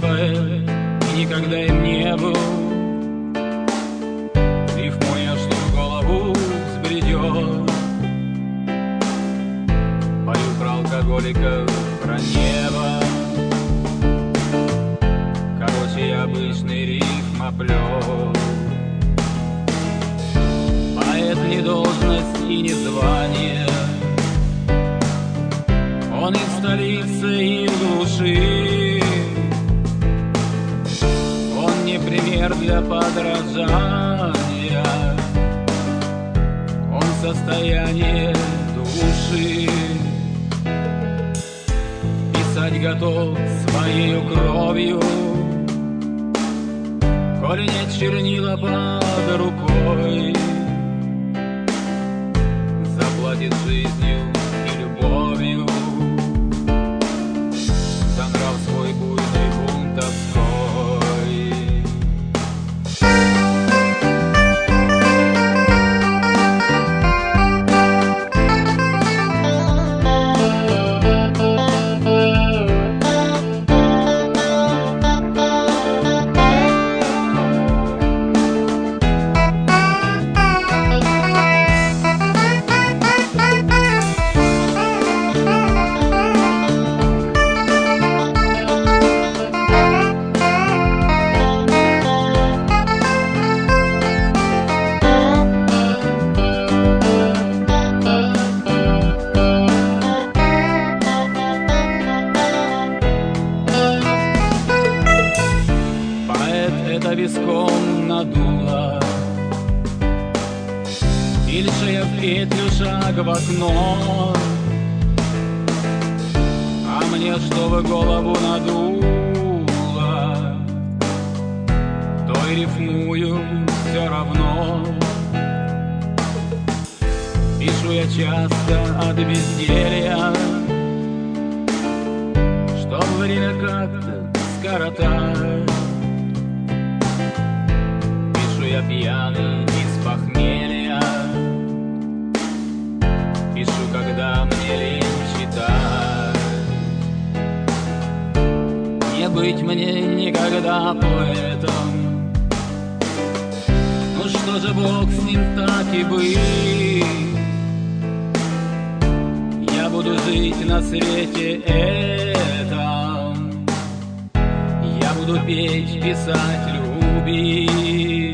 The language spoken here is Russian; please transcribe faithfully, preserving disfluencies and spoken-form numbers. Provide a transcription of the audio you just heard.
поэт и никогда им не был. Рифмуя, что в голову взбредет, пою про алкоголиков, про небо. Короче, я обычный рифмоплет. Поэт не должность и не звание, он и в столице, и в глуши. Он не пример для подражания, он состояние души. Писать готов своей кровью, коли нет чернила под рукой. Заплатит жизнью и любовью за нрав свой буйный бунтовской. Это виском надуло, или же я в петлю, шаг в окно. А мне что в голову надуло, то и рифмую все равно. Пишу я часто от безделья, чтоб время как-то скоротать. Я пьяный из похмелья, пишу, когда мне лень читать. Не быть мне никогда поэтом, ну что же, Бог с ним, так и быть. Я буду жить на свете этом, я буду петь, писать, любить.